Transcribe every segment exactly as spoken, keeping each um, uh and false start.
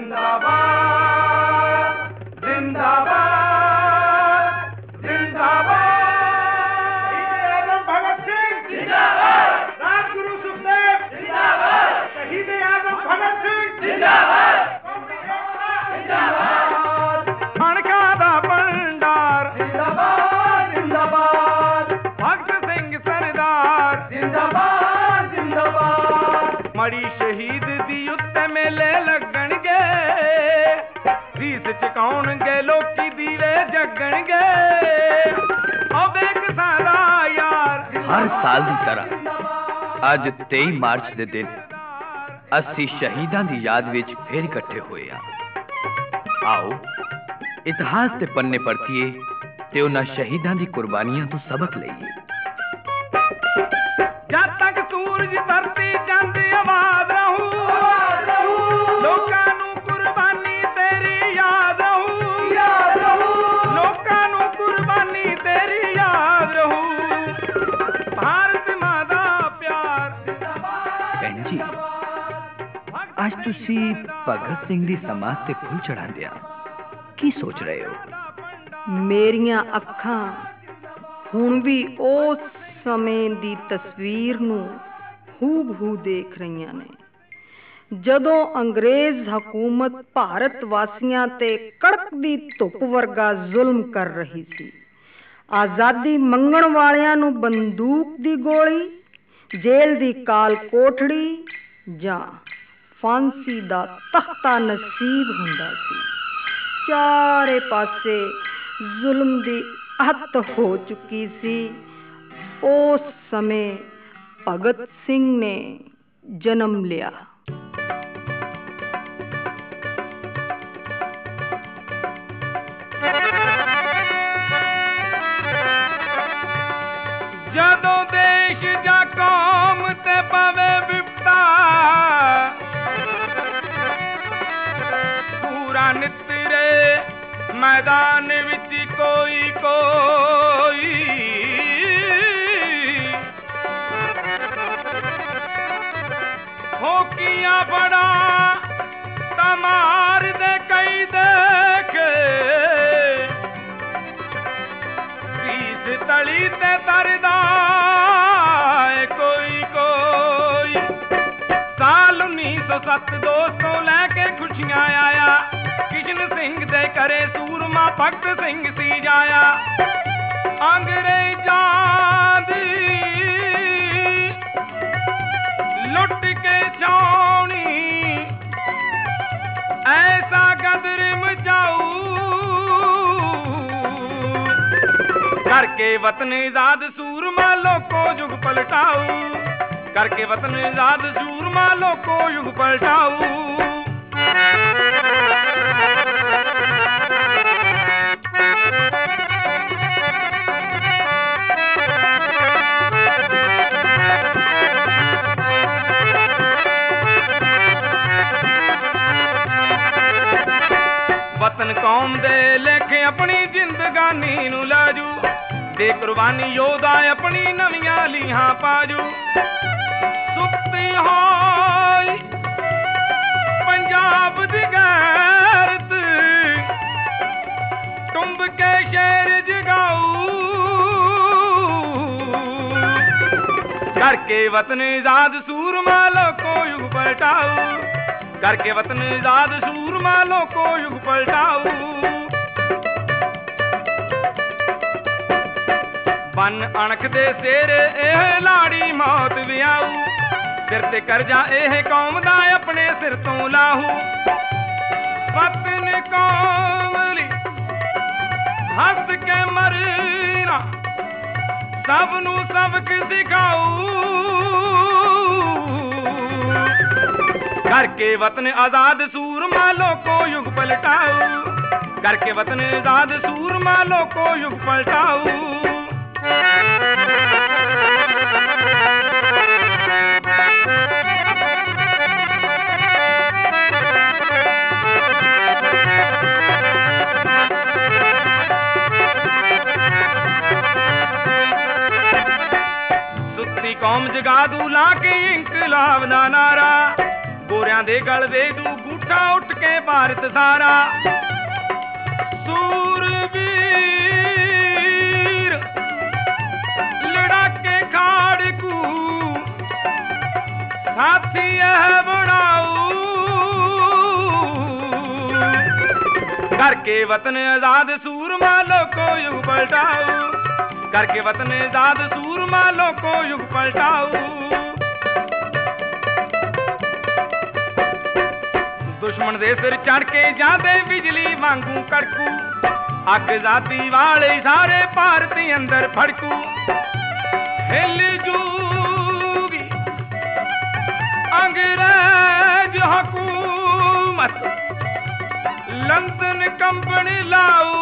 जिंदाबाद जिंदाबाद जिंदाबाद। भगत सिंह जिंदाबाद, राजगुरु सुखदेव जिंदाबाद, शहीद आजम भगत सिंह जिंदाबाद जिंदाबाद। माणका दा भंडार जिंदाबाद जिंदाबाद, भगत सिंह सरदार जिंदाबाद जिंदाबाद। मड़ी शहीद दी उत्ते मेले लगणगे, रीस चुकाउणगे लोकी दीवे जगणगे। हर साल की तरह अज तेईस मार्च के दिन अस्सी शहीदों की याद विच फिर इकट्ठे हुए हैं। आओ इतिहास के पन्ने परतीए ते उन्हां शहीदों की कुर्बानियां तो सबक लईए। जब तक सूरज धरती चंद आबाद रहू, लोकां नूं कुर्बानी तेरी याद रहू, लोकां नूं कुर्बानी तेरी याद रहू। भारत मां दा प्यार। भैन जी, आज तुसी भगत सिंह दी समाध ते फुल चढ़ांदिया की सोच रहे हो? मेरियां अखां हुण भी उस समय दी तस्वीर नूं हूबहू देख रहीआं ने, जदों अंग्रेज हुकूमत भारत वासियां ते कड़कदी धुप वर्गा जुल्म कर रही सी। आज़ादी मंगण वालियां नूं बंदूक दी गोली, जेल दी काल कोठड़ी जां फांसी दा तख्ता नसीब हुंदा सी। चारे पासे जुल्म दी अहत हो चुकी सी। उस समय भगत सिंह ने जन्म लिया। जदों देश जा कौम ते पवे विपता, पूरा नितरे मैदान विच कोई कोई। होकियां बड़ा तमार दे कई देखे, रीस तली ते तरदा कोई कोई। साल उन्नीस सौ सत्त दोस्तों लैके खुशियां आया, किशन सिंह दे करे सूरमा भगत सिंह सी जाया। अंग्रेजां दी लुट के छाउनी, ऐसा गदर मचाऊ, करके वतन आजाद सूरमा लोको युग पलटाऊ, करके वतन आजाद सूरमा लोको युग पलटाऊ। वतन कौम दे लेखे अपनी जिंदगानी नू लाजू, दे कुर्बानी योधा अपनी नवियां लीहां पाजू। सुत्ती होई पंजाब दी गैरत, टुंब के शेर जगाऊ, करके वतन आजाद सूरमा लोको युग पलटाऊ, करके वतन आजाद सूरमा लोको युग पलटाऊ। बन अणख दे सेरे एह लाड़ी मौत विआऊ, सिर ते करजा एह कौम दा अपने सिर तो लाहू। वतन कौम ली हंस के मरना, सब नू सबक सिखाऊ, करके वतन आजाद सूरमा लोको युग पलटाऊ, करके वतन आजाद सूरमा लोको युग पलटाऊ। सुत्ती कौम जगा दूं ला के इंकलाब दा नारा, ਗੋਰਿਆਂ ਦੇ ਗਲ ਦੇ ਦੂ ਗੂਠਾ ਉੱਠ ਕੇ ਭਾਰਤ ਸਾਰਾ ਸੂਰਬੀਰ ਲੜਾਕੇ ਖਾੜਕੂ ਸਾਥੀ ਇਹ ਬਣਾਊ करके वतन आजाद सूरमा लोको युग पलटाऊ करके वतन आजाद सूरमा लोको युग पलटाऊ दुश्मन दे सिर चढ़ के जाते बिजली वांगू कड़कू अग जाती वाले सारे भारती अंदर फड़कू हिल जूगी अंग्रेज हुकूमत लंदन कंपनी लाऊ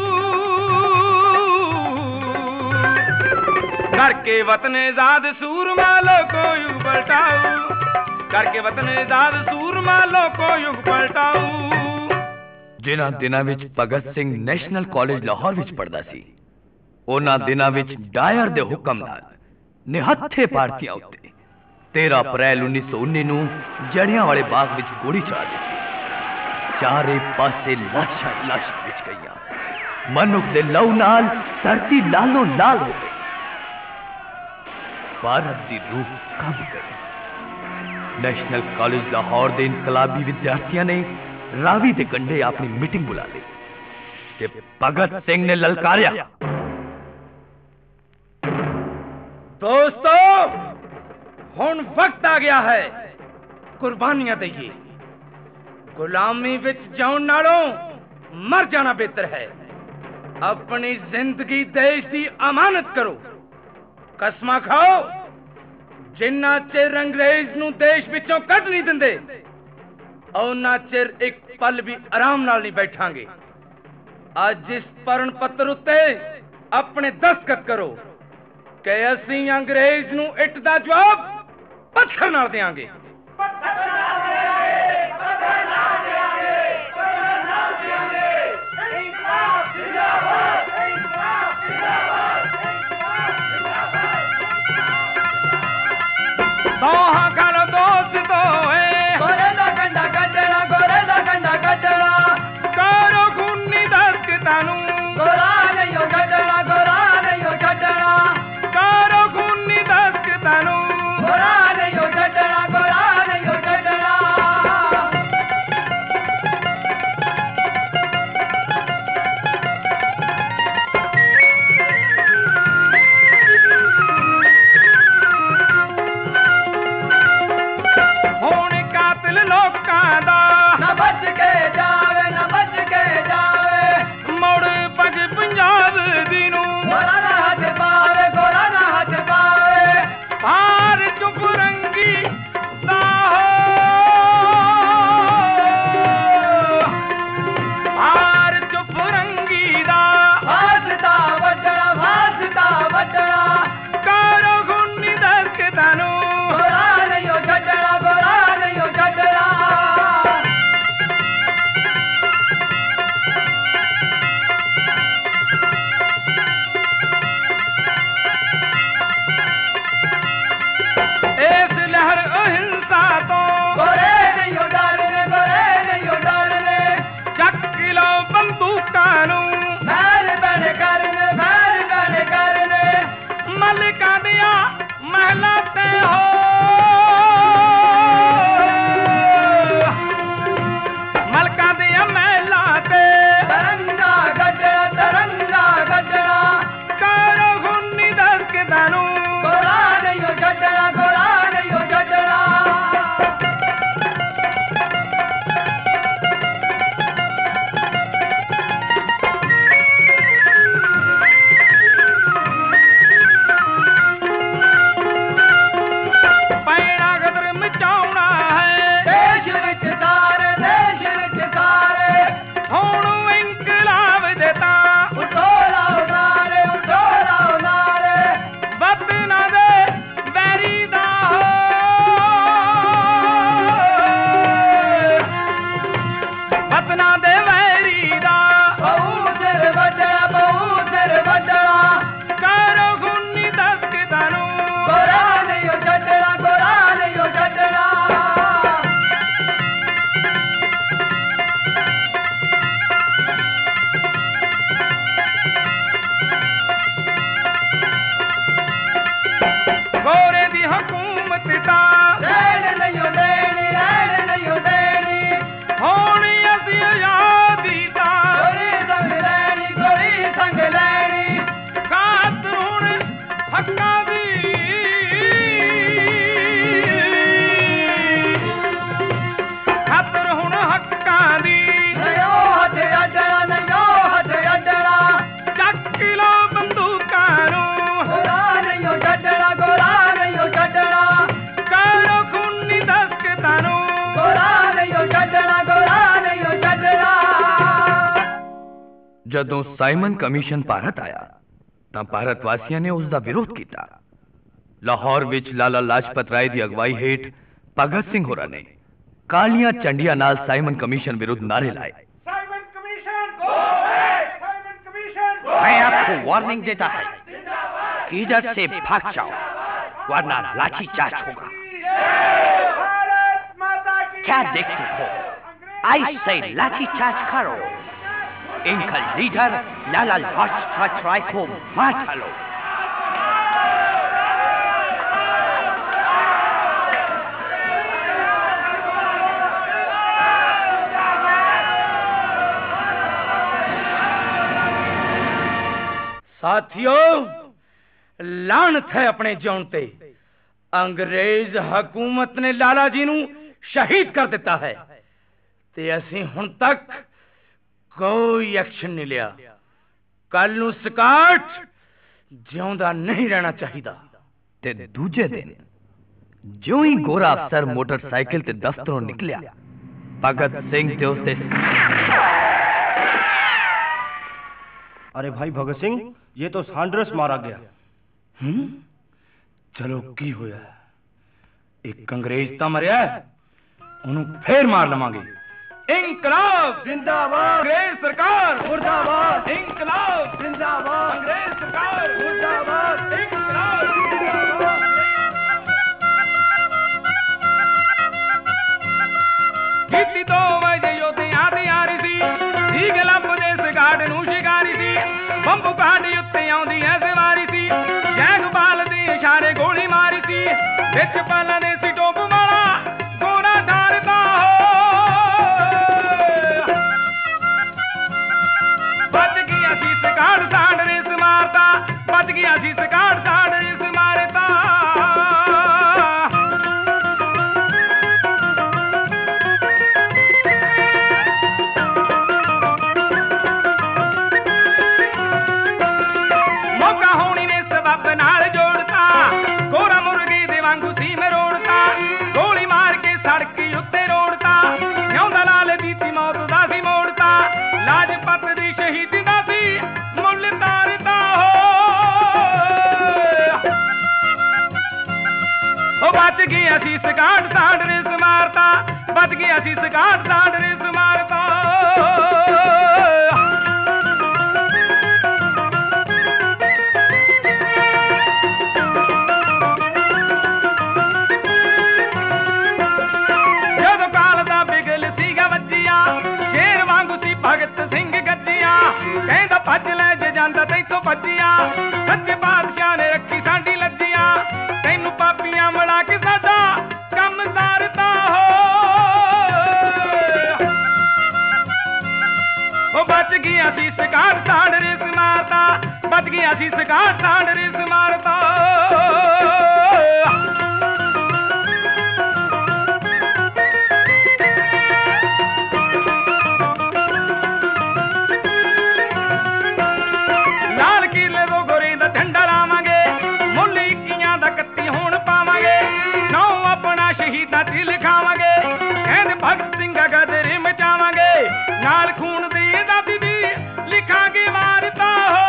करके वतन आजाद सूरमा लोको युग पलटाऊ करके वतन आजाद सूरमा लोको युग पलटाऊ जिन्हां दिनां विच भगत सिंह नैशनल कॉलेज लाहौर विच पढ़दा सी उन्हां दिनां विच डायर दे हुक्म नाल निहत्थे भारतीयां उत्ते तेरह अप्रैल उन्नीस सौ उन्नी नूं जड़ियांवाले बाग विच गोली चला दित्ती चारे पासे लाशां लाश विच गईयां मनुख दे लहू नाल धरती लालो लाल हो गई भारत दी रूह कंब गई नेशनल कॉलेज लाहौर दे इनकलाबी विद्यार्थियों ने रावी दे कंढे अपनी मीटिंग बुला ली कि भगत सिंह ने ललकारिया दोस्तों हुण वक्त आ गया है कुर्बानियां दईए गुलामी विच जाउण नालों मर जाना बेहतर है अपनी जिंदगी देश की अमानत करो कसमां खाओ जिन्ना चिर अंग्रेज नूं देश विचों कढ नहीं दिंदे उन्ना चिर एक पल भी आराम नाल नहीं बैठांगे अज इस परण पत्र उत्ते अपने दस्तखत करो कि असीं अंग्रेज नूं इट दा जवाब पत्थर नाल देंगे दोहा कर दोस्त दोए गोरे दा कंडा कटड़ा गोरे दा कंडा कटड़ा करो खूनी दस्त तानू गोरा नहीं हो कटड़ा गोरा नहीं हो कटड़ा करो खूनी दस्त तानू गोरा नहीं हो कटड़ा गोरा ਜਦੋਂ ਸਾਈਮਨ ਕਮਿਸ਼ਨ ਭਾਰਤ ਆਇਆ ਤਾਂ ਭਾਰਤ ਵਾਸੀਆਂ ਨੇ ਉਸ ਦਾ ਵਿਰੋਧ ਕੀਤਾ। ਲਾਹੌਰ ਵਿੱਚ ਲਾਲਾ ਲਾਜਪਤ ਰਾਏ ਦੀ ਅਗਵਾਈ ਹੇਠ ਭਗਤ ਸਿੰਘ ਹੋਰਾਂ ਨੇ ਕਾਲੀਆਂ ਝੰਡੀਆਂ ਨਾਲ ਸਾਈਮਨ कमीशन विरुद्ध नारे लाए। Simon commission go back, Simon commission go. मैं आपको वार्निंग देता है कि इधर से भाग जाओ वरना लाठी चार्ज होगा। भारत माता की क्या देखते हो? आई से लाठी चार्ज करो। इनका लीडर लाला लाजपत राय को मार डालो। साथियों, लानत है अपने जिउण ते। अंग्रेज हकूमत ने लाला जी नूं शहीद कर दिता है ते असीं हुण तक कोई एक्शन नहीं लिया। कल नूं स्काट जिउंदा नहीं रहना चाहिदा। ते दूजे दिन जो ही गोरा अफसर मोटरसाइकिल ते दफ्तरों निकलिया, भगत सिंह ते उसदे अरे भाई भगत सिंह, ये तो सांड्रस मारा गया। हम्म चलो की होया, एक अंग्रेज ता मरिया है, उन्होंने फिर मार लवांगे। इंकलाब जिंदाबाद, अंग्रेज सरकार मुर्दाबाद। इंकलाब जिंदाबाद, अंग्रेज सरकार मुर्दाबाद। इंकलाब जिंदाबाद। गिट्टी तो वजह योते आती आ रही सी, ठीक लंब दे सगाड़ नूं शिकारी सी। ਬੰਬੂ ਕਾਡੀ ਉੱਤੇ ਆਉਂਦੀ ਐ ਸਵਾਰੀ ਸੀ, ਜੈਗਪਾਲ ਦੇ ਇਸ਼ਾਰੇ ਗੋਲੀ ਮਾਰੀ ਸੀ। ਵਿੱਚ ਪਾਲਾਂ ਦੇ ਸੀ ਟੋਪ ਵਾਲਾ ਗੋਰਾ ਡਰਦਾ ਹੋ, ਬਚ ਗਿਆ ਸੀ ਸਕਾੜ ਸਾੜ ਰੇਸ ਮਾਰਦਾ, ਬਚ ਗਿਆ ਸੀ ਸਕਾੜ ਸਾੜ ਰੇਸ ਮਾਰਦਾ। बच गया सी सकाट साड़ रेस मारता, बच गया सी सकाट साड़ रेस मारता। जदों काल दा बिगल सीगा वजिया, शेर वांगू सी भगत सिंह गजिया। कहंदा भज ले जे जांदा तैथों भजिया, सच्चे बादशाह ने रखी साडी लज्जिया। तैनू पापियां मड़ा के साडा कम सारदा हो, ओ बच गया सी सकाट साड़ रेस मारदा, बच गया सी सकाट साड़ रेस मारदा। लाल किले दो गोरे दा झंडा लावांगे, मुल्ल इक्कियां दा कत्ती होण पावांगे। नौ अपना शहीदां च लिखावांगे, कहंदे भगत सिंह गदरे मचावांगे। नाल खून दी आजादी दी लिखांगे वारता हो।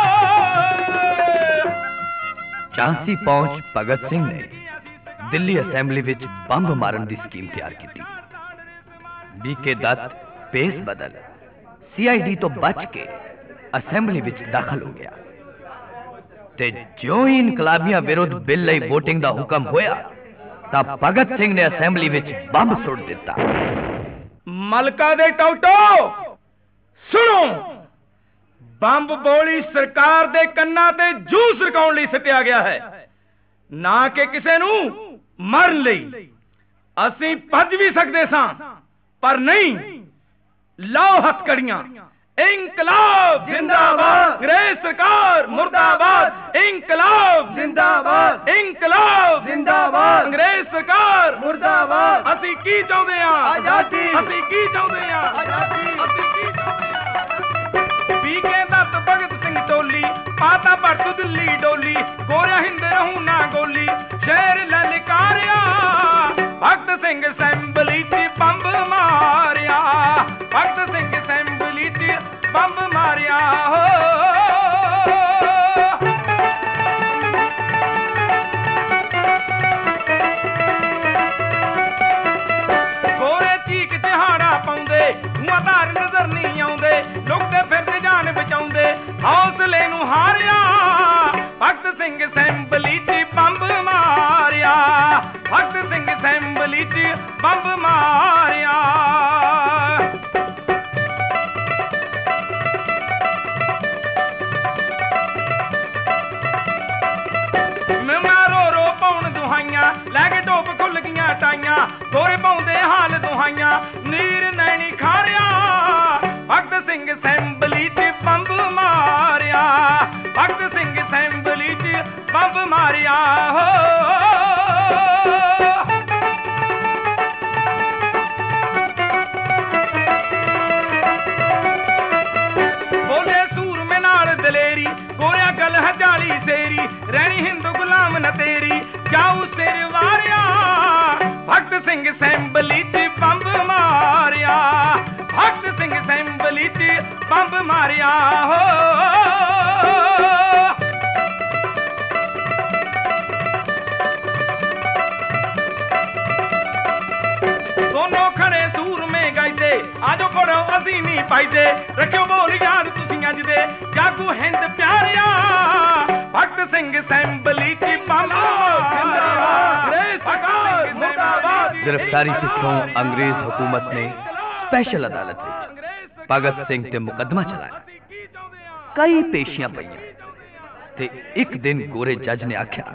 झांसी पहुंच भगत सिंह ने दिल्ली असेंबली विच बंब मारन दी स्कीम तैयार की। बीके दत्त पेस बदल सीआईडी तो बच के असेंबली विच दाखिल हो गया ते जो ही इनकलाबियां विरुद्ध बिल लई वोटिंग दा हुक्म होया तां भगत सिंह ने असेंबली विच बंब सुट दिता। मलका दे टौटो सुनो, बंब बोली सरकार दे कन्ना ते जू सरकाउण लई सटिया गया है, ना कि किसे नूं मरन लई। असीं भज भी सकदे सां पर नहीं। लाओ हथकड़ियां। इंकलाब जिंदाबाद, अंग्रेज सरकार मुर्दाबाद। इंकलाब जिंदाबाद, इंकलाब जिंदाबाद, अंग्रेज सरकार मुर्दाबाद। असीं की चाहुंदे आ? आजादी। असीं की चाहुंदे आ? आजादी। असीं की चाहुंदे आ? बीके दत्त भगत सिंह टोली, पाता भट्ट दिल्ली डोली। गोरिया हिंद रहूं ना गोली, शेर ललकारिया। भगत सिंह असेंबली च बंब मारिया, भगत सिंह असेंबली च ਬੰਬ ਮਾਰਿਆ ਹੋ ਗੋਰੇ ਚੀਕ ਚਹਾੜਾ ਪਾਉਂਦੇ ਧੂਆਂ ਧਾਰ ਨਜ਼ਰ ਨਹੀਂ ਆਉਂਦੇ ਲੁਕਦੇ ਫਿਰਦੇ ਜਾਨ ਬਚਾਉਂਦੇ ਹੌਸਲੇ ਨੂੰ ਹਾਰਿਆ ਭਗਤ ਸਿੰਘ ਅਸੈਂਬਲੀ 'ਚ ਬੰਬ ਮਾਰਿਆ ਭਗਤ ਸਿੰਘ ਅਸੈਂਬਲੀ 'ਚ ਬੰਬ ਮਾਰਿਆ ਮੈਂ ਰੋ ਰੋ ਪਾਉਣ ਦੁਹਾਈਆਂ ਲੈ ਕੇ ਢੋਪ ਖੁੱਲ ਗਈਆਂ ਟਾਈਆਂ ਗੋਰੇ ਪਾਉਂਦੇ ਹਾਲ ਦੁਹਾਈਆਂ ਨੀਰ ਨੈਣੀ ਖਾਰਿਆ ਭਗਤ ਸਿੰਘ ਅਸੈਂਬਲੀ 'ਚ ਬੰਬ ਮਾਰਿਆ ਭਗਤ ਸਿੰਘ ਅਸੈਂਬਲੀ 'ਚ ਬੰਬ ਮਾਰਿਆ ਹੋ ਬੋਲੇ ਸੂਰਮੇ ਨਾਲ ਦਲੇਰੀ ਗੋਰਿਆ ਗੱਲ ਹਜਾਲੀ ਸੇਰੀ ਰਹਿਣੀ ਹਿੰਦ ਗੁਲਾਮ ਨ ਤੇਰੀ ਜਾਊ ਸਿਰ ਵਾਰਿਆ ਭਗਤ ਸਿੰਘ ਅਸੈਂਬਲੀ 'ਚ ਬੰਬ ਮਾਰਿਆ ਭਗਤ ਸਿੰਘ ਅਸੈਂਬਲੀ 'ਚ ਬੰਬ ਮਾਰਿਆ ਹੋ ਦੋਨੋਂ ਖੜੇ ਸੂਰਮੇ ਗਾਇਦੇ ਆਜੋ ਪੜੋ ਅਸੀਂ ਨਹੀਂ ਪਾਈਦੇ ਰੱਖਿਓ ਬੋਲ ਯਾਦ ਤੁਸੀਂ ਅੱਜ ਦੇ ਜਾਗੂ ਹਿੰਦ ਪਿਆਰਿਆ ਭਗਤ ਸਿੰਘ ਅਸੈਂਬਲੀ 'ਚ ਬੰਬ गिरफ्तारी पिछों अंग्रेज हुकूमत ने स्पेशल अदालत विच भगत सिंह ते मुकदमा चलाया कई पेशियां पईयां ते एक दिन गोरे जज ने आख्या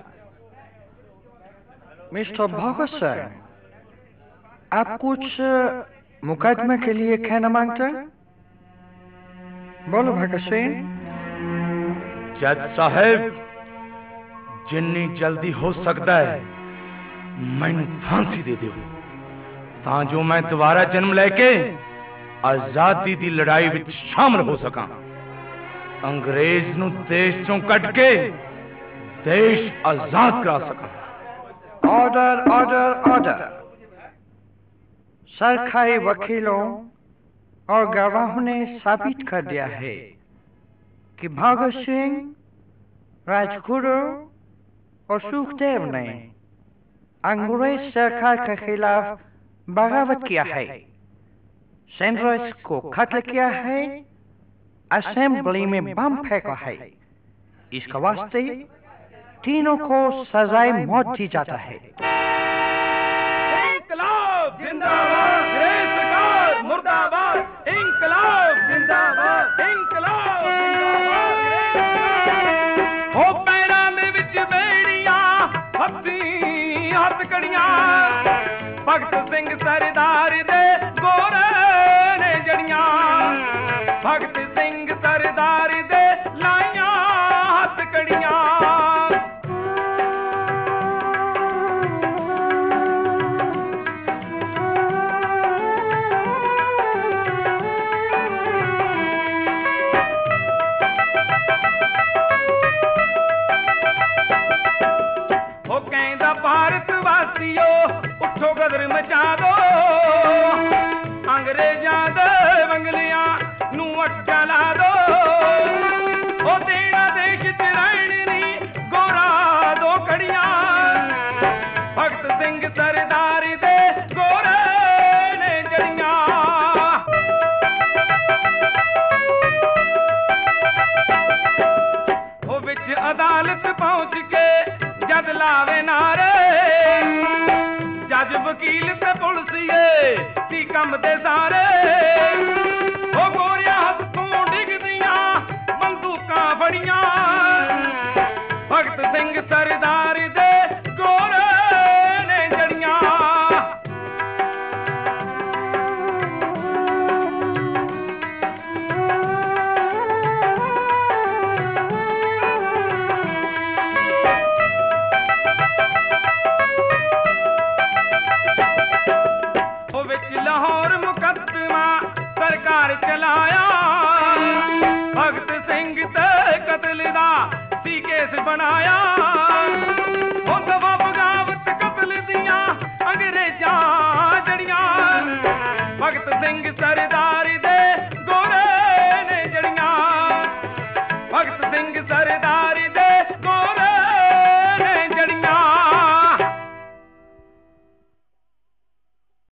मिस्टर भगत सिंह आप कुछ मुकदमे के लिए कहना मांगते हैं? बोलो भगत सिंह। जज साहब जिन्नी जल्दी हो सकता है मैनू फांसी दे दो तां जो मैं दोबारा जन्म लैके आजादी दी लड़ाई विच शामिल हो सकां अंग्रेज नू देश चों कट के देश आजाद करा सकां। Order order order. सरकारी वकीलों और गवाहों ने साबित कर दिया है कि भगत सिंह, राजगुरु और सुखदेव ने अंग्रेज सरकार के खिलाफ बगावत किया है, सेंट्रस को कत्ल किया है, असेंबली में बम फेंका है। इसका वास्ते तीनों को सजाए मौत दी जाता है। इंकलाब जिंदाबाद, अंग्रेज सरकार मुर्दाबाद। इंकलाब जिंदाबाद, इंकलाब जिंदाबाद। हो पैरां दे विच बेड़ियां हत्थी हथकड़ियां भगत सिंह सरदार दे गोरे ने जड़ियां भगत सिंह सरदार दे लाइयां हथकड़ियां। हो कहंदा भारत वासियो उठो गदर मचा दो अंग्रेजां दे बंगलियां नू अट्टा ला दो ओ देना देश च रहण नी गोरा दो कड़ियां भगत सिंह सरदार दे गोरे ने जड़ियां। ओ विच अदालत पहुंच के जद लावे नारे जज वकील ते पुलसिए सी कम दे सारे ओ गोरिया हत्थों डिगदियां बंदूकां फड़ियां भगत सिंह सरदार दे गोरे ने जड़ियां। लाहौर मुकदमा सरकार चलाया भगत सिंह ते कतल दा सी केस बनाया ओ दफा बगावत कतल दियां अंग्रेजां जड़ियां भगत सिंह सरदार